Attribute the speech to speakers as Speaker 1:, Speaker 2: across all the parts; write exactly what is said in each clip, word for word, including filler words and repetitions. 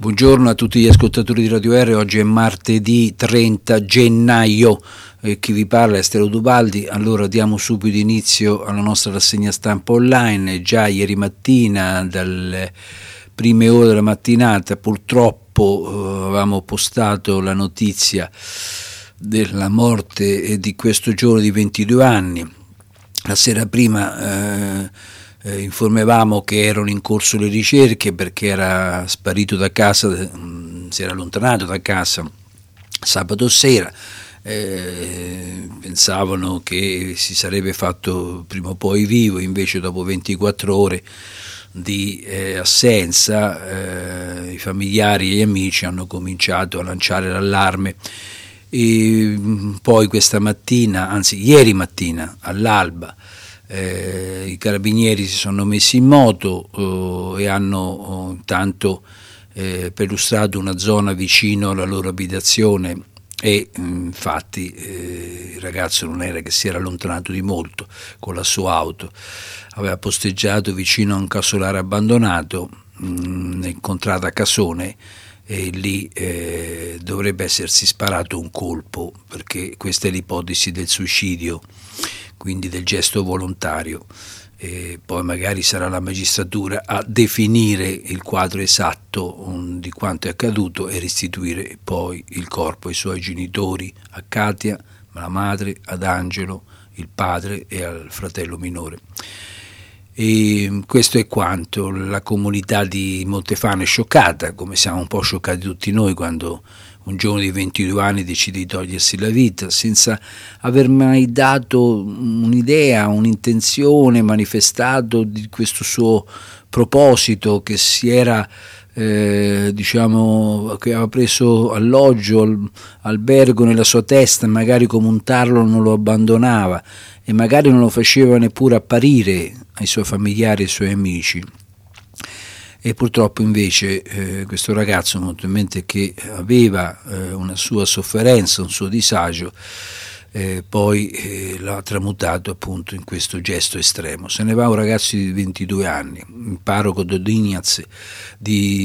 Speaker 1: Buongiorno a tutti gli ascoltatori di Radio R, oggi è martedì trenta gennaio, eh, chi vi parla è Stelo Dubaldi. Allora diamo subito inizio alla nostra rassegna stampa online. Già ieri mattina, dalle prime ore della mattinata, purtroppo eh, avevamo postato la notizia della morte di questo giovane di ventidue anni. La sera prima eh, Eh, informavamo che erano in corso le ricerche perché era sparito da casa, mh, si era allontanato da casa sabato sera, eh, pensavano che si sarebbe fatto prima o poi vivo, invece dopo ventiquattro ore di eh, assenza eh, i familiari e gli amici hanno cominciato a lanciare l'allarme. E poi questa mattina, anzi ieri mattina all'alba, Eh, i carabinieri si sono messi in moto eh, e hanno oh, intanto eh, perlustrato una zona vicino alla loro abitazione e infatti eh, il ragazzo non era che si era allontanato di molto con la sua auto, aveva posteggiato vicino a un casolare abbandonato mh, incontrato a Casone, e lì eh, dovrebbe essersi sparato un colpo, perché questa è l'ipotesi del suicidio, quindi del gesto volontario. E poi magari sarà la magistratura a definire il quadro esatto um, di quanto è accaduto e restituire poi il corpo ai suoi genitori, a Katia, la madre, ad Angelo, il padre e al fratello minore. E questo è quanto. La comunità di Montefano è scioccata, come siamo un po' scioccati tutti noi quando un giovane di ventidue anni decide di togliersi la vita senza aver mai dato un'idea, un'intenzione, manifestato di questo suo proposito, che si era eh, diciamo che aveva preso alloggio, al, albergo nella sua testa, magari come un tarlo non lo abbandonava e magari non lo faceva neppure apparire ai suoi familiari e ai suoi amici. E purtroppo invece eh, questo ragazzo, molto in mente, che aveva eh, una sua sofferenza, un suo disagio, eh, poi eh, l'ha tramutato appunto in questo gesto estremo. Se ne va un ragazzo di ventidue anni, il parroco Dodignaz di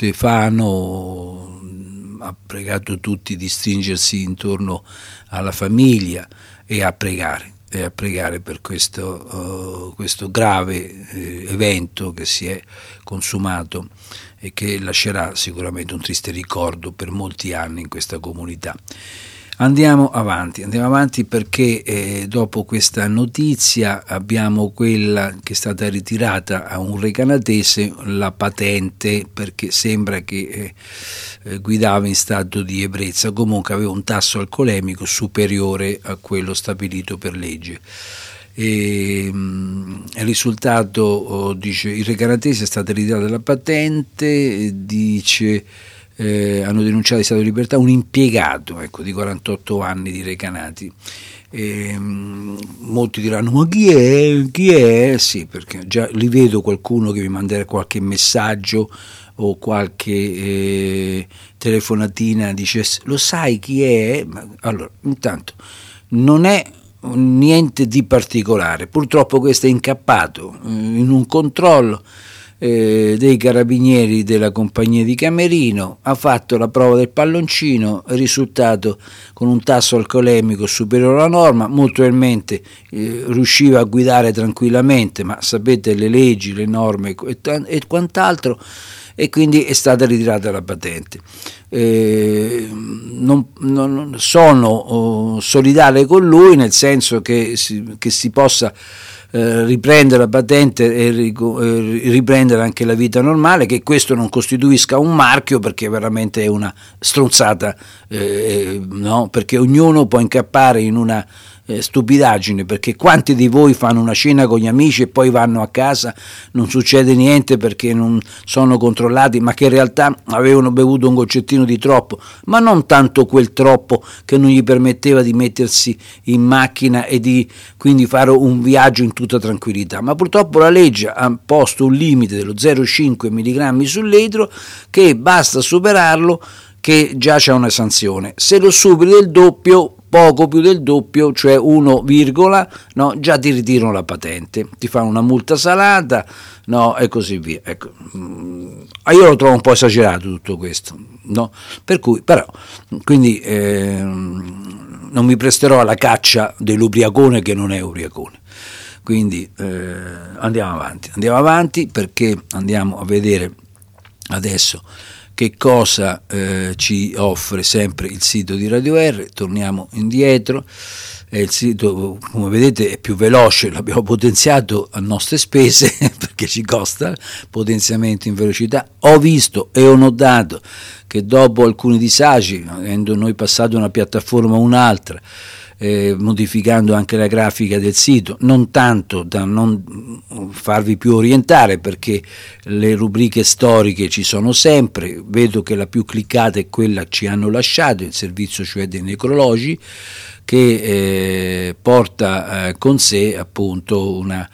Speaker 1: Montefano, ha pregato tutti di stringersi intorno alla famiglia e a pregare. e a pregare per questo, uh, questo grave eh, evento che si è consumato e che lascerà sicuramente un triste ricordo per molti anni in questa comunità. Andiamo avanti, andiamo avanti perché eh, dopo questa notizia abbiamo quella che è stata ritirata a un recanatese, la patente, perché sembra che eh, eh, guidava in stato di ebbrezza, comunque aveva un tasso alcolemico superiore a quello stabilito per legge. E, mh, il risultato, oh, dice, il recanatese è stata ritirata la patente, dice... Eh, hanno denunciato in stato di libertà un impiegato, ecco, di quarantotto anni di Recanati. E, mh, molti diranno: ma chi è? Chi è? Sì, perché già li vedo qualcuno che mi manderà qualche messaggio o qualche eh, telefonatina, dice: lo sai chi è? Ma, allora, intanto non è niente di particolare, purtroppo questo è incappato eh, in un controllo Eh, dei carabinieri della compagnia di Camerino, ha fatto la prova del palloncino, è risultato con un tasso alcolemico superiore alla norma, molto probabilmente eh, riusciva a guidare tranquillamente, ma sapete le leggi, le norme e, t- e quant'altro, e quindi è stata ritirata la patente. Eh, non, non sono oh, solidale con lui, nel senso che si, che si possa Eh, riprendere la patente e eh, riprendere anche la vita normale, che questo non costituisca un marchio, perché veramente è una stronzata, eh, no? Perché ognuno può incappare in una eh, stupidaggine, perché quanti di voi fanno una cena con gli amici e poi vanno a casa, non succede niente perché non sono controllati, ma che in realtà avevano bevuto un goccettino di troppo, ma non tanto quel troppo che non gli permetteva di mettersi in macchina e di quindi fare un viaggio in tutta tranquillità, ma purtroppo la legge ha posto un limite dello zero virgola cinque milligrammi sul litro, che basta superarlo che già c'è una sanzione. Se lo superi del doppio poco più del doppio, cioè uno, no, già ti ritirano la patente, ti fanno una multa salata, no, e così via. Ecco. Io lo trovo un po' esagerato tutto questo, no? Per cui, però, quindi eh, non mi presterò alla caccia dell'ubriacone che non è ubriacone. Quindi eh, andiamo avanti, andiamo avanti perché andiamo a vedere adesso che cosa eh, ci offre sempre il sito di Radio R. Torniamo indietro, eh, il sito, come vedete, è più veloce, l'abbiamo potenziato a nostre spese perché ci costa potenziamento in velocità. Ho visto e ho notato che dopo alcuni disagi, avendo noi passato una piattaforma a un'altra, Eh, modificando anche la grafica del sito, non tanto da non farvi più orientare, perché le rubriche storiche ci sono sempre. Vedo che la più cliccata è quella che ci hanno lasciato, il servizio cioè dei necrologi, che eh, porta eh, con sé appunto una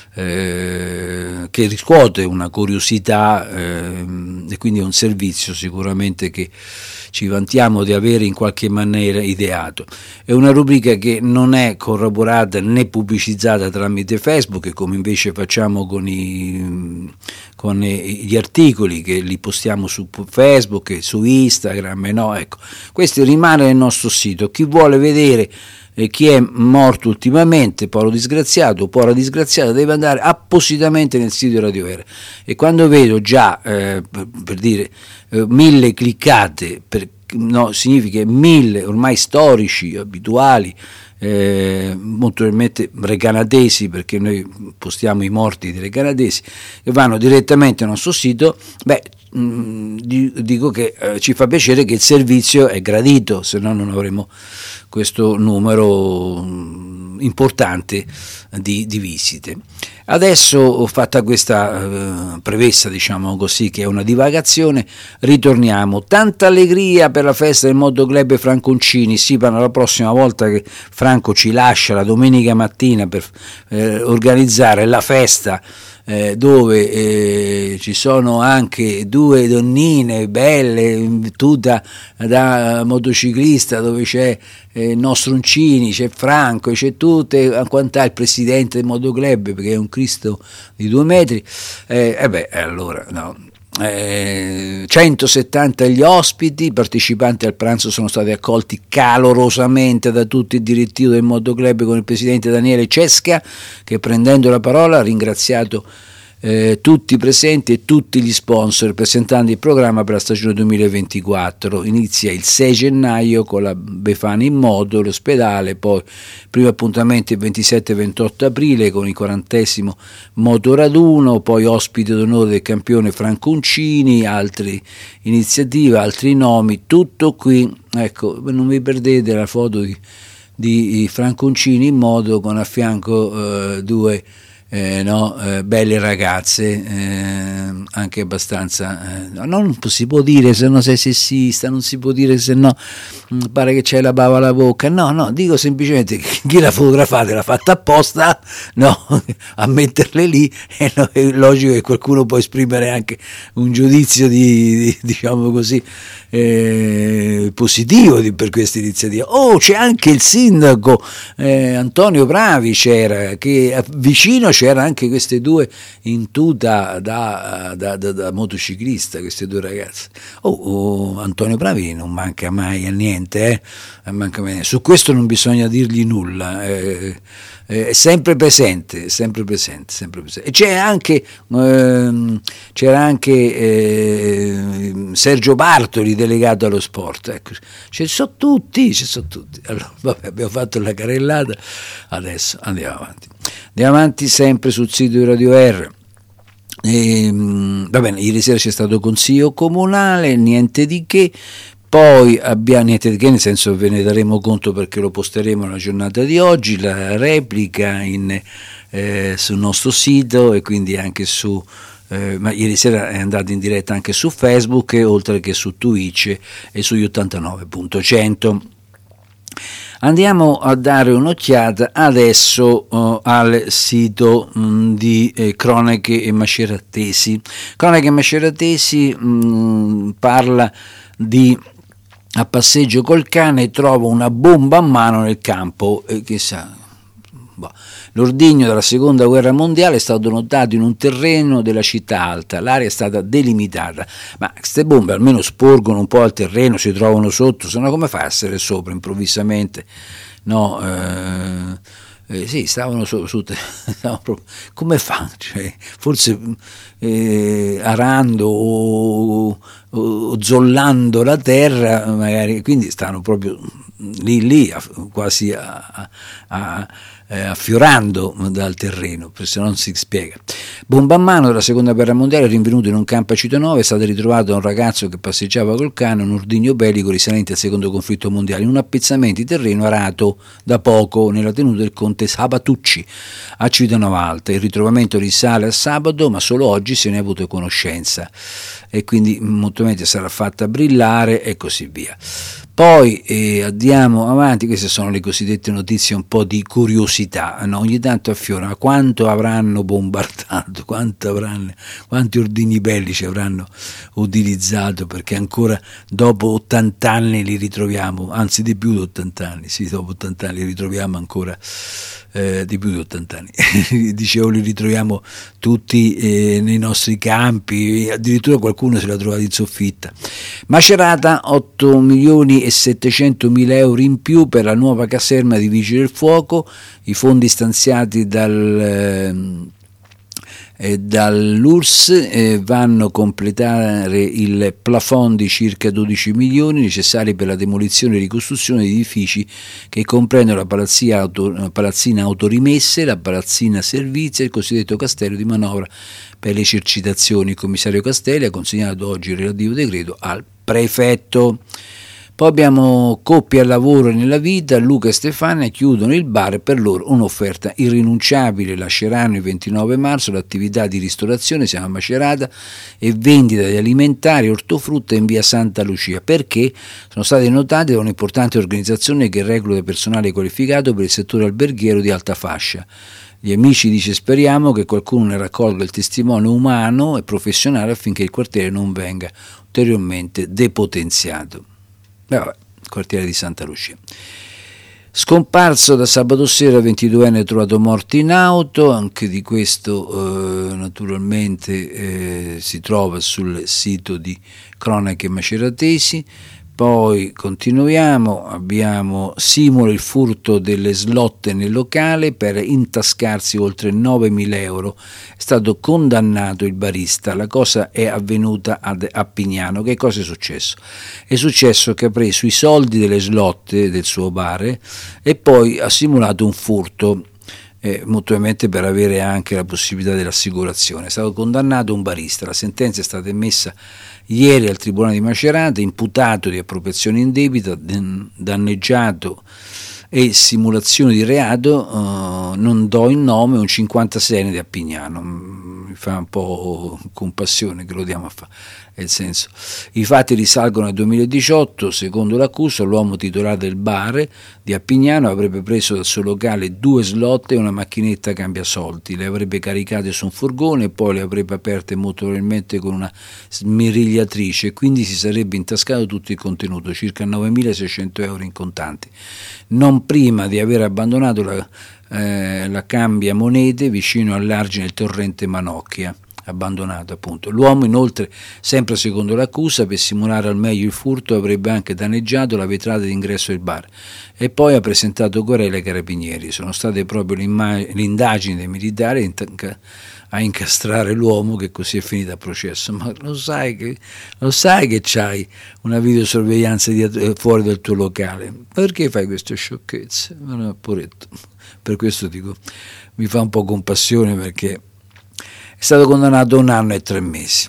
Speaker 1: Eh, che riscuote una curiosità eh, e quindi è un servizio sicuramente che ci vantiamo di avere in qualche maniera ideato. È una rubrica che non è corroborata né pubblicizzata tramite Facebook, come invece facciamo con, i, con gli articoli che li postiamo su Facebook e su Instagram, no? Ecco, questo rimane nel nostro sito. Chi vuole vedere E chi è morto ultimamente, povero disgraziato, povera disgraziata, deve andare appositamente nel sito di Radio R. E quando vedo già, eh, per, per dire, eh, mille cliccate, per, no, significa mille ormai storici, abituali, eh, molto probabilmente recanatesi, perché noi postiamo i morti dei recanatesi, che vanno direttamente al nostro sito, beh, mh, dico che eh, ci fa piacere che il servizio è gradito, se no non avremo questo numero importante di, di visite. Adesso ho fatta questa eh, premessa, diciamo così, che è una divagazione, ritorniamo. Tanta allegria per la festa del Moto Club Franconcini. Sì, ma la prossima volta che Franco ci lascia la domenica mattina per eh, organizzare la festa, Eh, dove eh, ci sono anche due donnine belle, tutta da motociclista, dove c'è eh, il nostro Uncini, c'è Franco, c'è tutte, quant'è il presidente del Motoclub, perché è un Cristo di due metri, e eh, eh beh, allora no. Eh, centosettanta gli ospiti, i partecipanti al pranzo sono stati accolti calorosamente da tutti il direttivo del Motoclub, con il presidente Daniele Cesca, che prendendo la parola ha ringraziato eh, tutti i presenti e tutti gli sponsor, presentando il programma per la stagione duemilaventiquattro. Inizia il sei gennaio con la Befana in moto, l'ospedale, poi primo appuntamento il ventisette e ventotto aprile con il quarantesimo motoraduno, poi ospite d'onore del campione Franco Uncini, altre iniziative, altri nomi, tutto qui. Ecco, non vi perdete la foto di, di Franco Uncini in moto con a fianco eh, due Eh, no, eh, belle ragazze, eh, anche abbastanza eh, no, non si può dire se no sei sessista, non si può dire se no mh, pare che c'è la bava alla bocca, no no, dico semplicemente che chi l'ha fotografata l'ha fatta apposta, no, a metterle lì, e no, è logico che qualcuno può esprimere anche un giudizio di, di diciamo così eh, positivo di, per questa iniziativa. Oh, c'è anche il sindaco eh, Antonio Bravi, c'era, che vicino c'era anche queste due in tuta da, da, da, da motociclista, queste due ragazze. Oh, oh, Antonio Bravi non manca mai a niente, eh? manca mai. Su questo non bisogna dirgli nulla, eh, è sempre presente, sempre presente, sempre presente. E c'è anche, ehm, c'era anche eh, Sergio Bartoli, delegato allo sport, ecco, ci sono tutti, ci sono tutti. Allora, vabbè, abbiamo fatto la carrellata, adesso andiamo avanti. Andiamo avanti sempre sul sito di Radio R. E, va bene, ieri sera c'è stato consiglio comunale, niente di che. Poi abbiamo, niente di che nel senso, ve ne daremo conto perché lo posteremo nella giornata di oggi, la replica in, eh, sul nostro sito, e quindi anche su eh, ma ieri sera è andato in diretta anche su Facebook, e oltre che su Twitch e sugli ottantanove punto cento. Andiamo a dare un'occhiata adesso uh, al sito mh, di eh, Cronache e Maceratesi. Cronache e Maceratesi mh, parla di a passeggio col cane trova una bomba a mano nel campo, e chissà. L'ordigno della seconda guerra mondiale è stato notato in un terreno della città alta, l'area è stata delimitata, ma queste bombe almeno sporgono un po' al terreno, si trovano sotto, se no come fa a essere sopra improvvisamente? No, eh, eh, sì, stavano su, su stavano proprio, come fa? Cioè, forse eh, arando o, o zollando la terra, magari, quindi stanno proprio lì lì quasi a, a, a Eh, affiorando dal terreno, se non si spiega. Bomba a mano della seconda guerra mondiale, rinvenuto in un campo a Citanova, è stato ritrovato da un ragazzo che passeggiava col cane un ordigno bellico risalente al secondo conflitto mondiale in un appezzamento di terreno arato da poco nella tenuta del conte Sabatucci a Citanova Alta. Il ritrovamento risale a sabato, ma solo oggi se ne è avuto conoscenza e quindi molto meglio sarà fatta brillare e così via. Poi eh, andiamo avanti, queste sono le cosiddette notizie un po' di curiosità, no? Ogni tanto affiorano, ma quanto avranno bombardato, quanto avranno, quanti ordigni bellici avranno utilizzato, perché ancora dopo ottanta anni li ritroviamo, anzi di più di ottanta anni, sì, dopo ottanta anni li ritroviamo ancora, eh, di più di ottanta anni, dicevo li ritroviamo tutti eh, nei nostri campi, addirittura qualcuno se l'ha trovato in soffitta. Macerata, otto milioni e settecentomila euro in più per la nuova caserma di Vigili del Fuoco, i fondi stanziati dal, eh, dall'U R S S eh, vanno a completare il plafond di circa dodici milioni necessari per la demolizione e ricostruzione di edifici che comprendono la palazzina, auto, la palazzina autorimesse, la palazzina servizi e il cosiddetto castello di manovra per le esercitazioni. Il commissario Castelli ha consegnato oggi il relativo decreto al prefetto. Poi abbiamo coppie al lavoro e nella vita, Luca e Stefania chiudono il bar, per loro un'offerta irrinunciabile, lasceranno il ventinove marzo l'attività di ristorazione, siamo a Macerata, e vendita di alimentari, ortofrutta in via Santa Lucia, perché sono state notate da un'importante organizzazione che recluta personale qualificato per il settore alberghiero di alta fascia. Gli amici dice speriamo che qualcuno ne raccolga il testimone umano e professionale affinché il quartiere non venga ulteriormente depotenziato. Beh, vabbè, quartiere di Santa Lucia. Scomparso da sabato sera, ventiduenne trovato morto in auto, anche di questo eh, naturalmente eh, si trova sul sito di Cronache Maceratesi. Poi continuiamo, abbiamo simula il furto delle slot nel locale per intascarsi oltre novemila euro, è stato condannato il barista, la cosa è avvenuta ad Appignano. Che cosa è successo? È successo che ha preso i soldi delle slot del suo bar e poi ha simulato un furto, eh, mutuamente per avere anche la possibilità dell'assicurazione. È stato condannato un barista, la sentenza è stata emessa ieri al Tribunale di Macerata, imputato di appropriazione indebita, danneggiato e simulazione di reato, uh, non do il nome, un cinquantaseienne di Appignano. Mi fa un po' compassione che lo diamo a fare, nel senso, i fatti risalgono al duemiladiciotto, secondo l'accusa l'uomo titolare del bar di Appignano avrebbe preso dal suo locale due slot e una macchinetta cambiasoldi, le avrebbe caricate su un furgone e poi le avrebbe aperte motorialmente con una smirigliatrice e quindi si sarebbe intascato tutto il contenuto, circa novemilaseicento euro in contanti, non prima di aver abbandonato la, eh, la cambia monete vicino all'argine del torrente Manocchia. Abbandonato appunto. L'uomo inoltre, sempre secondo l'accusa, per simulare al meglio il furto avrebbe anche danneggiato la vetrata d'ingresso del bar e poi ha presentato querela ai carabinieri. Sono state proprio le indagini dei militari a incastrare l'uomo, che così è finita a processo. Ma lo sai che lo sai che c'hai una videosorveglianza di, fuori dal tuo locale, perché fai queste sciocchezze? Poretto. Per questo dico, mi fa un po' compassione, perché è stato condannato a un anno e tre mesi,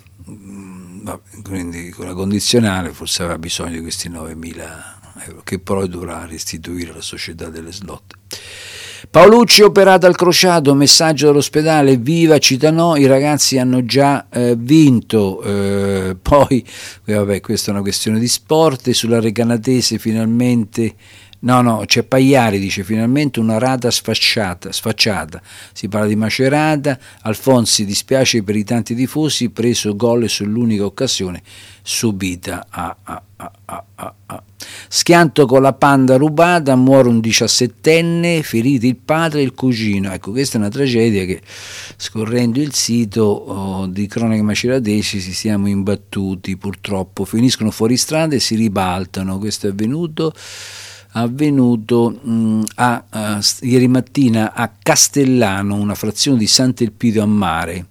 Speaker 1: quindi con la condizionale forse aveva bisogno di questi novemila euro che poi dovrà restituire alla società delle slot. Paolucci operato al crociato, messaggio dall'ospedale, viva Citanò, i ragazzi hanno già eh, vinto, eh, poi eh, vabbè, questa è una questione di sport. Sulla Recanatese finalmente No, no, c'è Pagliari, dice finalmente una rata sfacciata, sfacciata. Si parla di Macerata. Alfonsi dispiace per i tanti tifosi, preso gol sull'unica occasione subita. Ah, ah, ah, ah, ah. Schianto con la Panda rubata, muore un diciassettenne, feriti il padre e il cugino. Ecco, questa è una tragedia che, scorrendo il sito oh, di Cronache Maceratesi, ci siamo imbattuti purtroppo. Finiscono fuori strada e si ribaltano. Questo è avvenuto avvenuto mh, a, a, ieri mattina a Castellano, una frazione di Sant'Elpidio a Mare.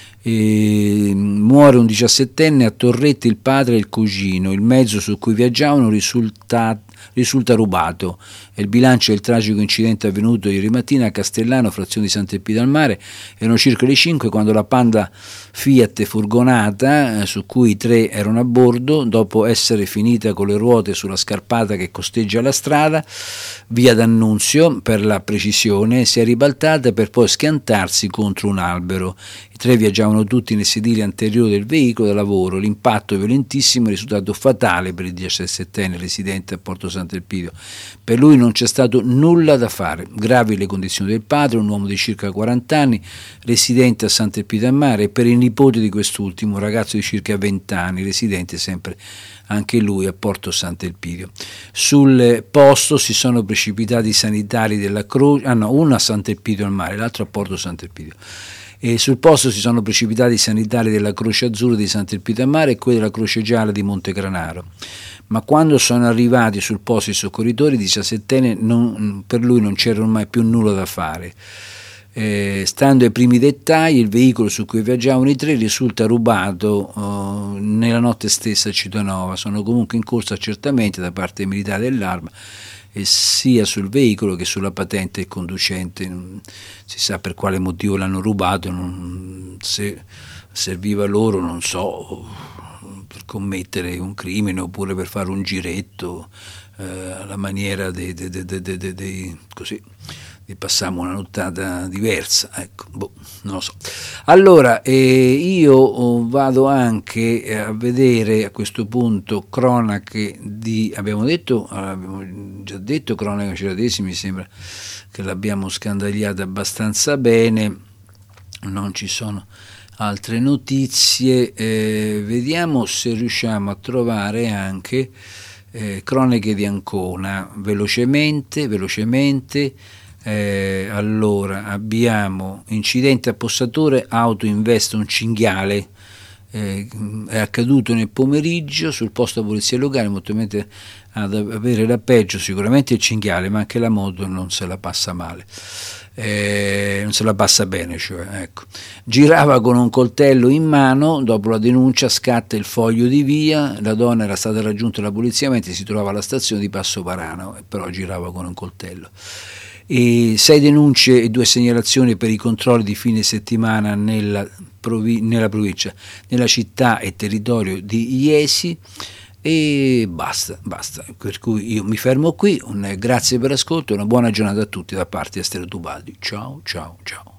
Speaker 1: E muore un diciassettenne, a Torrette il padre e il cugino. Il mezzo su cui viaggiavano risulta, risulta rubato. È il bilancio del tragico incidente avvenuto ieri mattina a Castellano, frazione di Sant'Elpidio al Mare. Erano circa le cinque quando la Panda Fiat furgonata, eh, su cui i tre erano a bordo, dopo essere finita con le ruote sulla scarpata che costeggia la strada, via D'Annunzio per la precisione, si è ribaltata per poi schiantarsi contro un albero. I tre viaggiavano tutti nel sedile anteriore del veicolo da lavoro. L'impatto violentissimo è risultato fatale per il diciassettenne residente a Porto Sant'Elpidio. Per lui non c'è stato nulla da fare. Gravi le condizioni del padre, un uomo di circa quaranta anni, residente a Sant'Elpidio al Mare, e per il nipote di quest'ultimo, un ragazzo di circa venti anni, residente sempre anche lui a Porto Sant'Elpidio. Sul posto si sono precipitati i sanitari della Croce, ah no, uno a Sant'Elpidio al Mare, l'altro a Porto Sant'Elpidio. E sul posto si sono precipitati i sanitari della Croce Azzurra di Sant'Elpidio al Mare e quelli della Croce Gialla di Montegranaro. Ma quando sono arrivati sul posto i soccorritori, diciassettenne, non, per lui non c'era ormai più nulla da fare. Eh, stando ai primi dettagli, il veicolo su cui viaggiavano i tre risulta rubato oh, nella notte stessa a Citanova. Sono comunque in corso accertamenti da parte dei militari dell'Arma, e sia sul veicolo che sulla patente del conducente. Non si sa per quale motivo l'hanno rubato, non, se serviva loro, non so, per commettere un crimine oppure per fare un giretto eh, alla maniera dei, dei, dei, dei, dei, dei così e passiamo una nottata diversa, ecco, boh, non lo so. Allora, eh, io vado anche a vedere a questo punto cronache di, abbiamo detto, abbiamo già detto Cronache Maceratesi, mi sembra che l'abbiamo scandagliata abbastanza bene, non ci sono altre notizie, eh, vediamo se riusciamo a trovare anche eh, Cronache di Ancona, velocemente, velocemente. Eh, allora abbiamo incidente a Possatore, auto investe un cinghiale, eh, è accaduto nel pomeriggio sul posto della polizia locale, moltamente ad avere la peggio sicuramente il cinghiale, ma anche la moto non se la passa male, eh, non se la passa bene, cioè, ecco. Girava con un coltello in mano, dopo la denuncia scatta il foglio di via, la donna era stata raggiunta dalla polizia mentre si trovava alla stazione di Passo Parano, però girava con un coltello. E sei denunce e due segnalazioni per i controlli di fine settimana nella, provi- nella provincia, nella città e territorio di Iesi, e basta, basta. Per cui io mi fermo qui, un grazie per l'ascolto e una buona giornata a tutti da parte di Astero Tubaldi. Ciao, ciao, ciao.